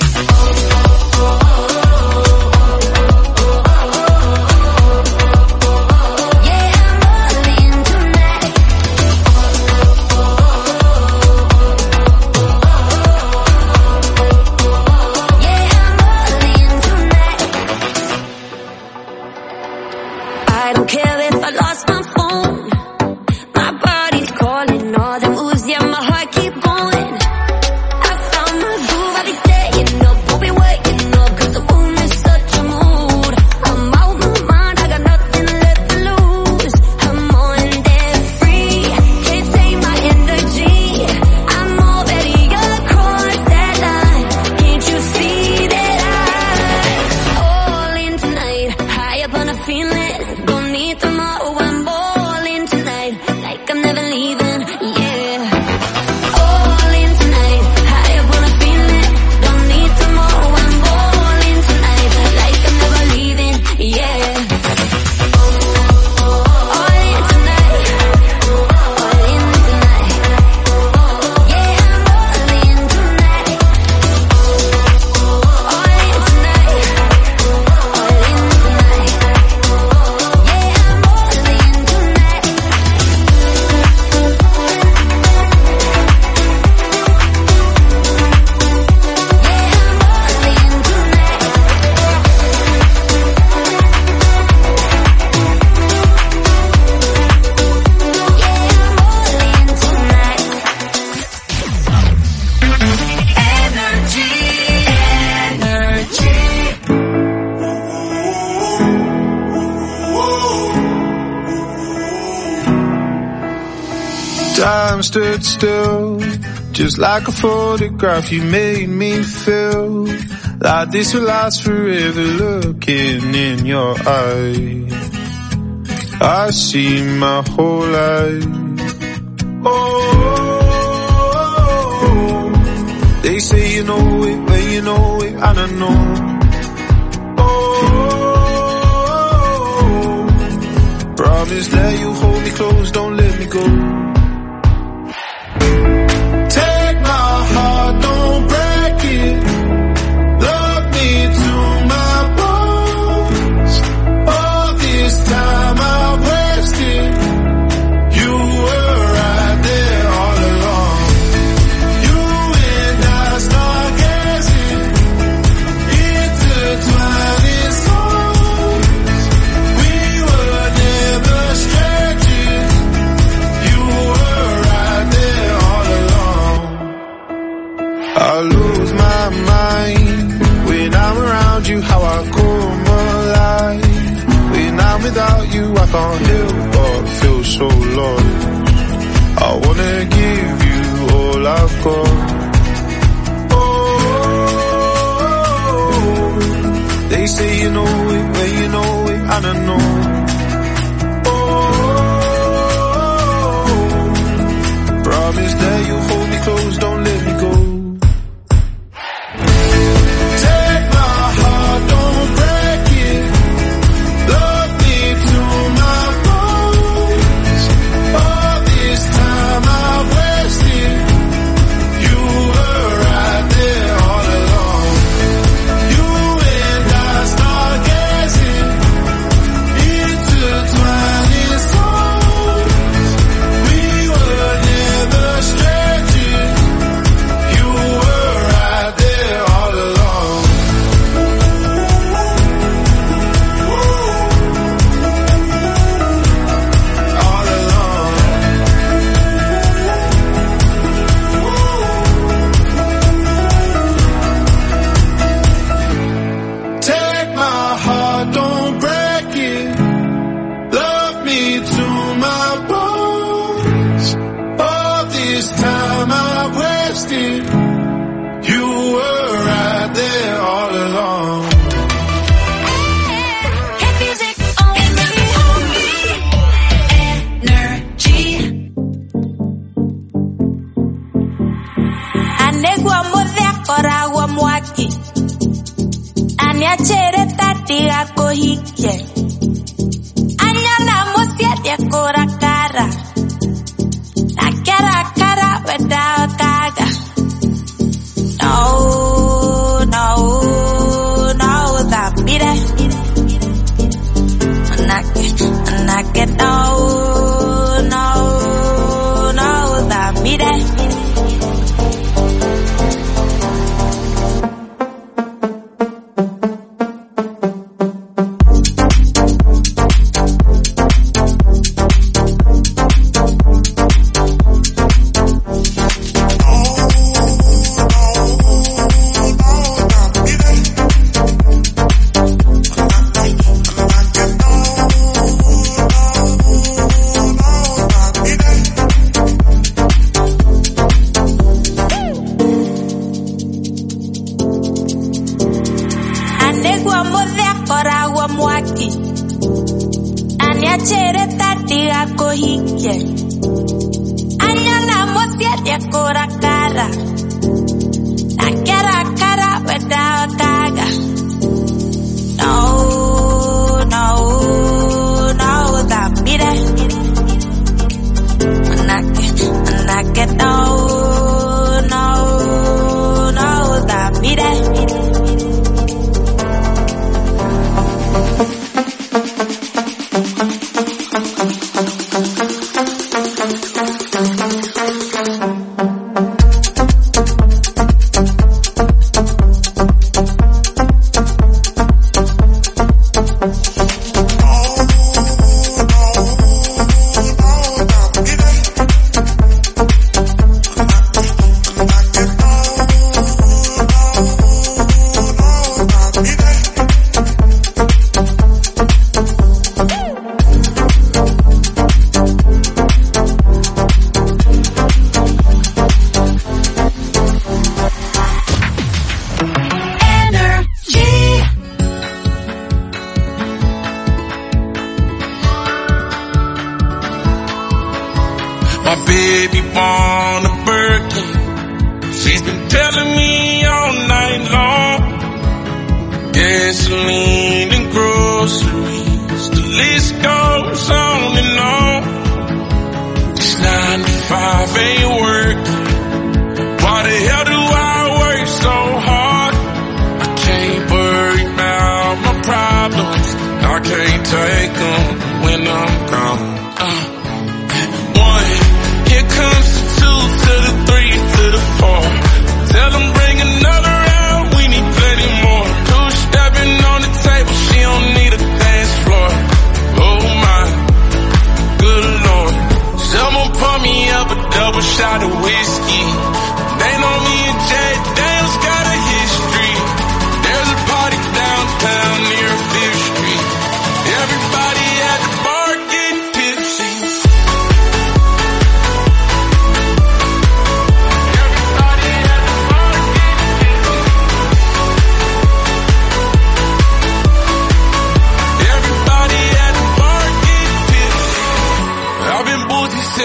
Speaker 3: I don't care if I lost my phone. My body's calling, all the moves, yeah, my heart keep going. I found my groove, I'll be staying up, won't be waking up, cause the moon is such a mood. I'm out my mind, I got nothing left to lose. I'm on that free, can't take my energy. I'm already across that line. Can't you see that I'm all in tonight? High up on a feeling, don't need tomorrow. I'm all in tonight, like I'm never leaving. Yeah, all in tonight. High up on a feeling, don't need tomorrow. I'm all in tonight, like I'm never leaving. Yeah, all in tonight, all in tonight. Yeah, I'm all in tonight, all in tonight, all in tonight. Yeah, I'm all in tonight.
Speaker 1: Time stood still, just like a photograph. You made me feel like this will last forever. Looking in your eyes, I see my whole life. Oh, they say you know it, but you know it, I don't know. Oh, promise that you hold me close, don't let me go. Take my heart, don't break it. Love me to my bones. All this time I wasted, you were right there all along. You and I start gazing, intertwined can't help but feel so lost. I wanna give you all I've got. Oh, they say you know it when you know it, and I know. Promise that you hold me close, don't let me go. Take my heart, don't break it. Love me to my bones. All this time I've wasted. You were right there all along. You and I start gazing, intertwining souls. We were never strangers. You were right there all along. All along. Take my heart, don't break it. Love me to my bones. All this time I've wasted. You were right there all along.
Speaker 3: Hit music only. Energy.
Speaker 2: Anegwa modhia koragwa mwaki. Aniachere tatiga kohike. Anyana mosia dia kora kara. Na kara kara weda kaga. No, no, no, that be that. Anake, anake, no, no, no, that be that. Anegwa modhia koragwa mwaki. Aniachere tatiga kohike. Anyana mosia dia kora kara. Na kara kara weda kaga. No, no, no, that be that. Anake, anake, no, no, no, that be that.
Speaker 4: My baby born a Birkin. She's been telling me all night long. Gasoline and groceries, the list goes on and on. This nine to five ain't working. Why the hell do I work so hard? I can't worry about my problems. I can't take them when I'm gone. Uh, one, here comes the two to the three to the four. Tell them bring another round, we need plenty more. Two stepping on the table, she don't need a dance floor. Oh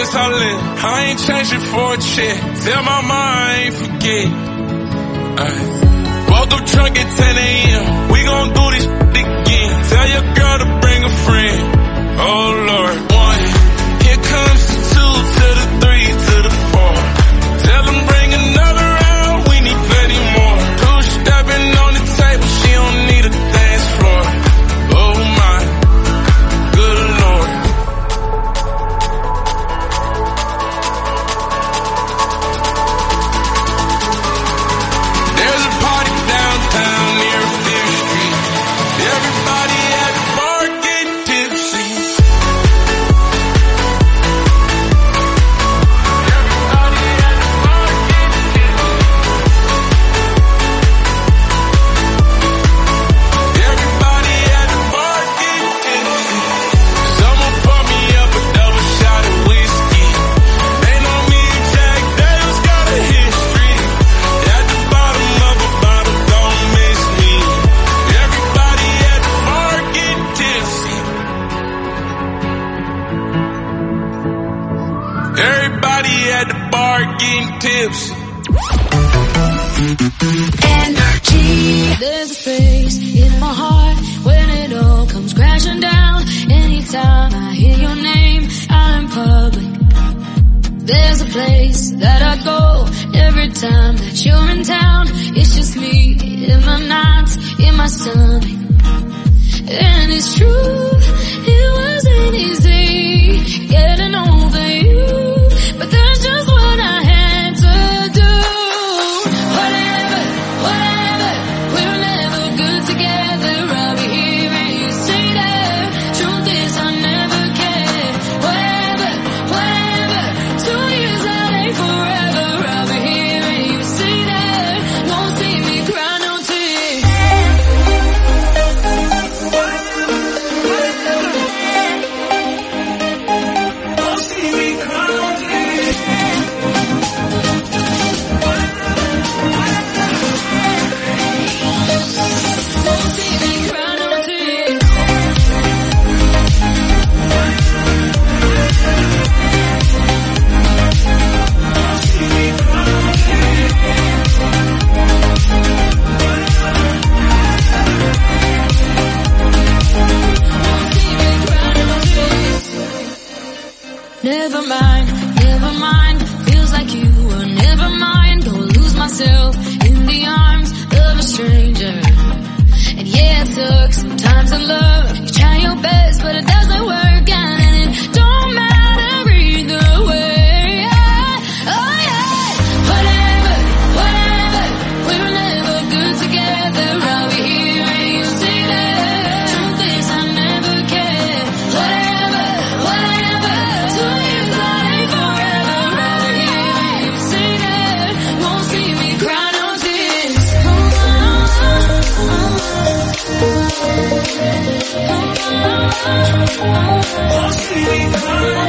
Speaker 4: guess I live. I ain't changing for a check. Tell my mom I ain't forget. Ay. Woke up drunk at ten a.m. We gon' do this again. Tell your girl to bring a friend. Oh Lord. One. Here comes the two to the three to the four. Tell them bring another round. We need plenty more. Two stepping on the table. She don't need a dance floor. Oh my. Good Lord. There's a party downtown near Fifth Street. Everybody at the bar getting tipsy. Everybody at the bar getting tipsy. Someone pour me up a double shot of whiskey. They know me and Jack Daniels got a history. At the bottom of a bottle, don't miss me. Everybody at the bar getting tipsy. Everybody at the bar getting tipsy.
Speaker 3: Energy. There's a space in my heart when it all comes crashing down. Anytime I hear your name out in public, there's a place that I go every time that you're in town. It's just me in my nights, in my stomach. And it's true, it wasn't easy getting over you, but that's just what I had to do. Whatever, whatever, we were never good together. I'll be here and you say that. Truth is I never cared. Whatever, whatever, two years out ain't forever. I'll be here and you say that. Won't see me cry no tears. Won't see me cry no tears. Won't see me cry no tears. Never mind, never mind. Feels like you were never mine. Go lose myself in the arms of a stranger. And yeah, it took some time to love. You try your best, but it doesn't work out, and it don't matter either way. Oh yeah, whatever, whatever. We were never good together. I'll be here and you say that. Truth is I never cared. Whatever, whatever. Two years out ain't forever. I'll be here and you say that. Won't see me cry no tears. Won't see me cry no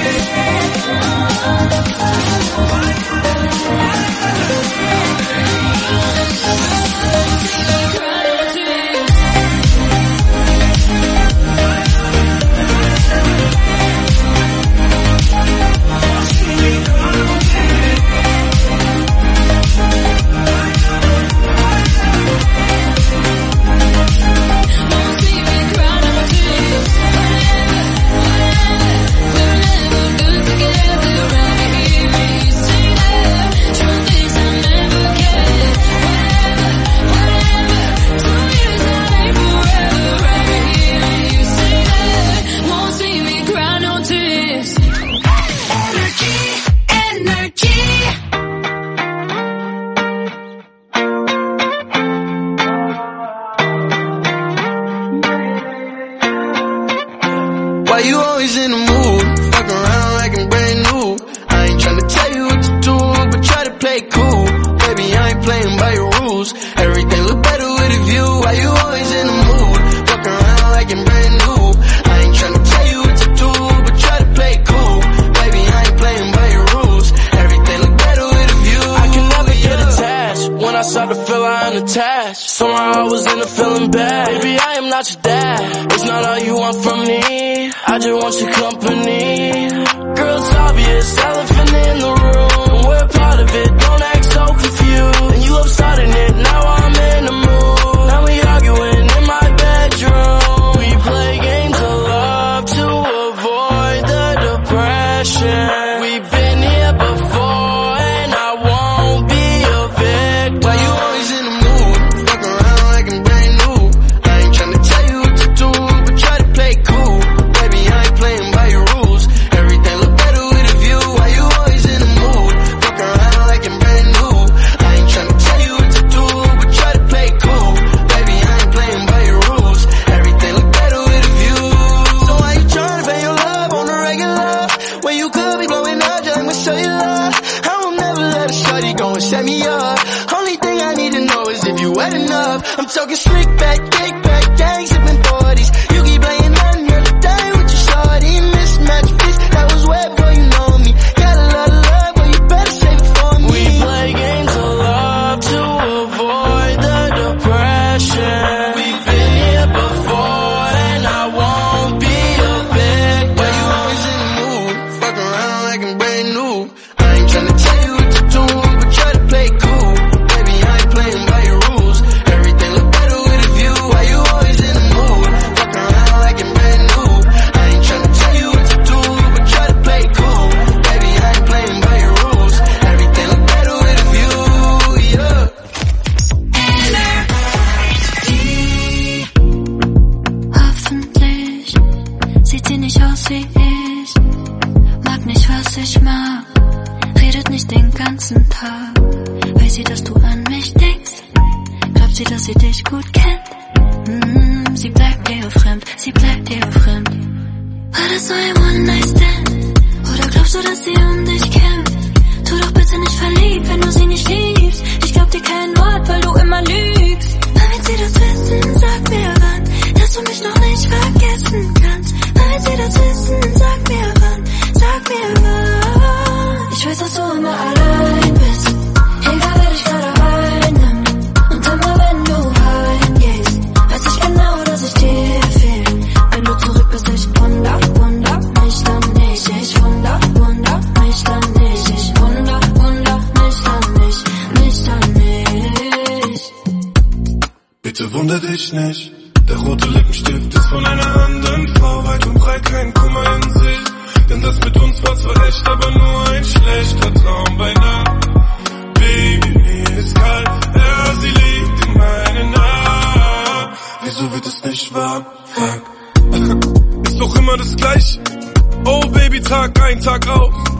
Speaker 6: Why you always in the mood? Fuck around like I'm brand new. I ain't tryna tell you what to do, but try to play cool. Baby, I ain't playing by your rules. Everything look better with a view. Why you always in the mood? Fuck around like I'm brand new. I ain't tryna tell you what to do, but try to play cool. Baby, I ain't playing by your rules. Everything look better with a view. I can never get attached. When I start to feel I unattached, somehow I was in a feeling bad. Baby, I am not your dad. It's not all you want from me. I just want your company. Girl, it's obvious this elephant in the room. We're part of it, don't act so confused. And you love starting it, now I'm in the mood. Now we arguing in my bedroom. We play games of love to avoid the depression. We've been here before and I won't be a victim. Why you always in the mood? Fuck around like I'm brand new. I ain't tryna tell you what to do, but try to play cool. Baby, I ain't playing by your rules. Everything look better with a view. Why you always in the mood? Fuck around like I'm brand new. I ain't tryna tell you what to do, but try to play cool. Baby, I ain't playing by your rules. Everything look better with a view. So why you tryna pay your love on the regular? When you could be blowing up, just I'ma show you love. I will never let a shorty go and set me up. Only thing I need to know is if you wet enough. I'm talking slick back, kick back, gang sipping forties. You keep playing nothing the other day with your shorty. Mismatch bitch, that was way before you know me. Got a lot of love, but you better save it for me. We play games of love to avoid the depression. We've been here before and I won't be a victim. Why you always in the mood? Fuck around like I'm brand new. I ain't tryna tell you what to do, but try to play cool. Baby, I ain't playing by your rules. Everything look better with a view. Why you always in the mood? Fuck around like I'm brand new. I ain't tryna tell you what to do, but try to play cool. Baby, I ain't playing by your rules. Everything look better with a view, yeah.
Speaker 3: Hoffentlich sieht sie nicht aus wie ich. Mag nicht, was ich mag. Redet nicht den ganzen Tag. Weiß sie, dass du an mich denkst? Glaubt sie, dass sie dich gut kennt? Mm, sie bleibt dir fremd, sie bleibt dir fremd. War das nur ein One-Night-Stand? Oder glaubst du, dass sie um dich kämpft? Tu doch bitte nicht verliebt, wenn du sie nicht liebst. Ich glaub dir kein Wort, weil du immer lügst. Wann wird sie das wissen? Sag mir wann, dass du mich noch nicht vergessen kannst. Wann wird sie das wissen? Sag mir wann, sag mir wann. Ich weiß, dass du immer allein bist, egal wer dich gerade einnimmt. Und immer wenn du heimgehst, weiß ich genau, dass ich dir fehl. Wenn du zurück bist, ich wunder, wunder mich dann nicht. Ich wunder, wunder mich dann nicht. Ich wunder, wunder mich dann nicht, mich dann nicht.
Speaker 5: Bitte wunder dich nicht, der rote Lippenstift ist von einer anderen Frau. Weit und breit kein Kummer in Sicht. Denn das mit uns war zwar echt, aber nur ein schlechter Traum bei Nacht. Baby, mir ist kalt, ja, sie liegt in meinen Armen. Wieso wird es nicht wahr? Fuck. Ist doch immer das Gleiche. Oh Baby, Tag ein, Tag aus.